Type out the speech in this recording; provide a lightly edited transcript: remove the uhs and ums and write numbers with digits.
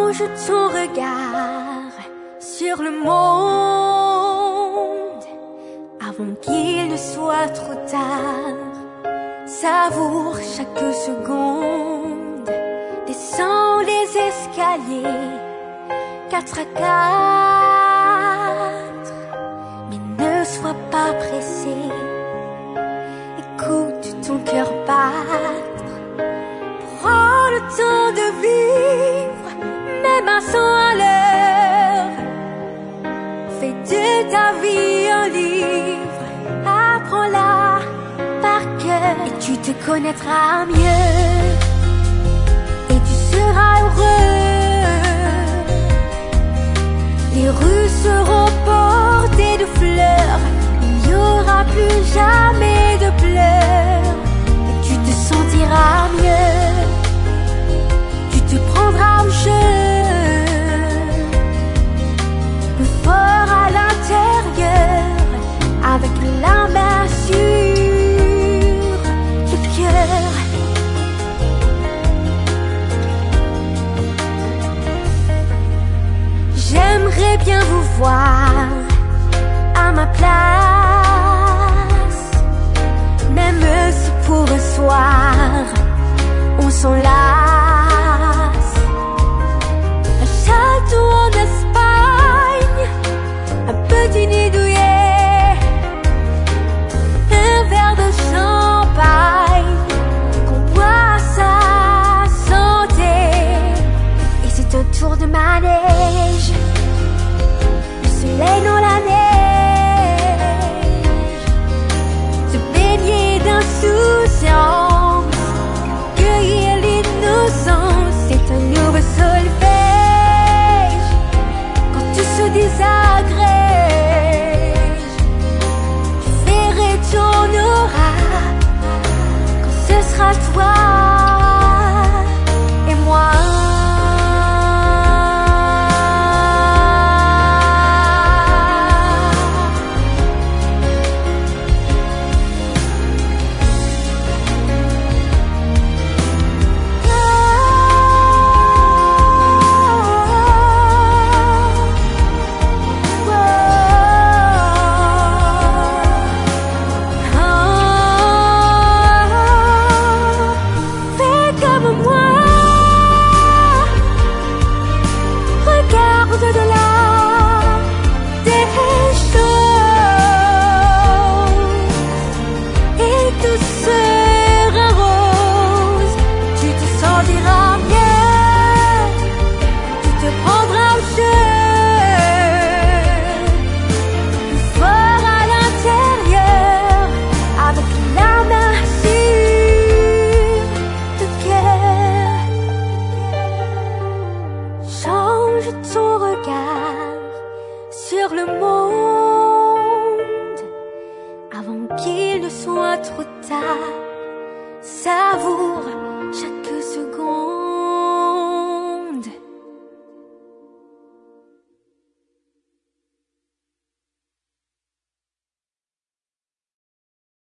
Plonge ton regard sur le monde avant qu'il ne soit trop tard. Savoure chaque seconde, descends les escaliers 4 à 4, mais ne sois pas pressé. Écoute ton cœur battre, prends le temps de vivre, même un son à l'heure. Fais de ta vie un livre, apprends-la par cœur et tu te connaîtras mieux et tu seras heureux. Les rues seront bordées de fleurs, il n'y aura plus jamais de pleurs et tu te sentiras mieux. Tu te prendras au jeu, le fort à l'intérieur, avec la main sur le cœur. J'aimerais bien vous voir à ma place, même si pour un soir on s'enlace. Un château en Espagne, un petit nid douillet, un verre de champagne qu'on boit à sa santé. Et c'est un tour de manège, le soleil dans la neige.